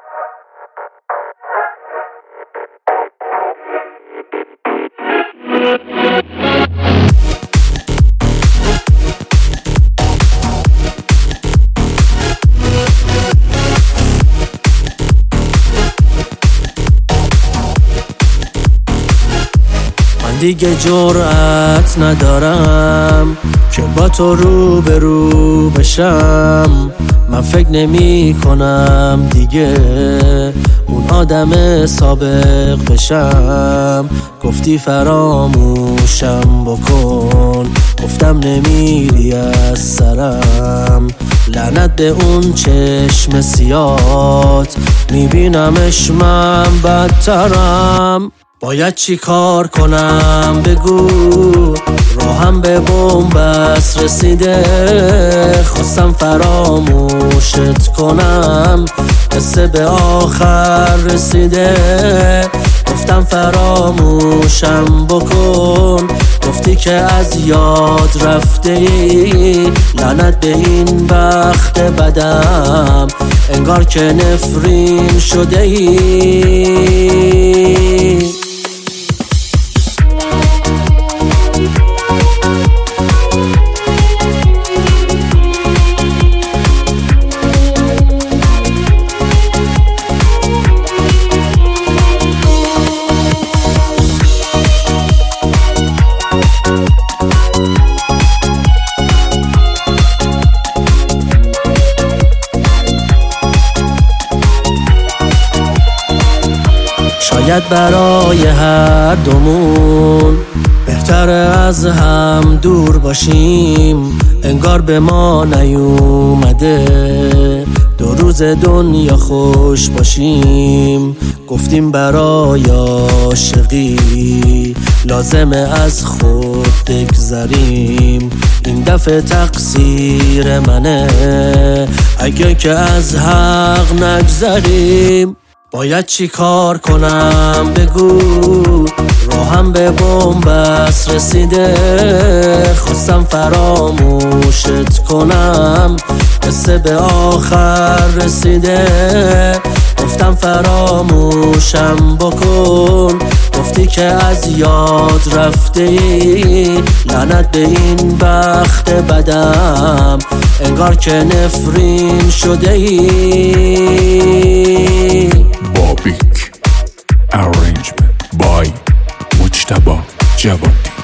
دیگه جرأت ندارم که با تو روبرو بشم. من فکر نمی کنم دیگه اون آدم سابق بشم. گفتی فراموشم بکن، گفتم نمیری از سرم. لعنت به اون چشم سیات، میبینمش من بدترم. باید چی کار کنم بگو، راهم به بن‌بست رسیده. خواستم فراموشت کنم، قصه به آخر رسیده. گفتم فراموشم بکن، گفتی که از یاد رفته ای. لعنت به این بخت بدم، انگار که نفرین شده ای. شاید برای هر دومون بهتره از هم دور باشیم. انگار به ما نیومده 2 روز دنیا خوش باشیم. گفتیم برای عاشقی لازمه از خود بگذریم. این دفعه تقصیر منه اگه که از حق نگذریم. باید چی کار کنم بگو، راهم به بن‌بست رسیده. خواستم فراموشت کنم، قصه به آخر رسیده. گفتم فراموشم بکن، گفتی که از یاد رفته ای. لعنت به این بخت بدم، انگار که نفرین شده ای. Bobik Arrangement by Mujtaba Jawadi.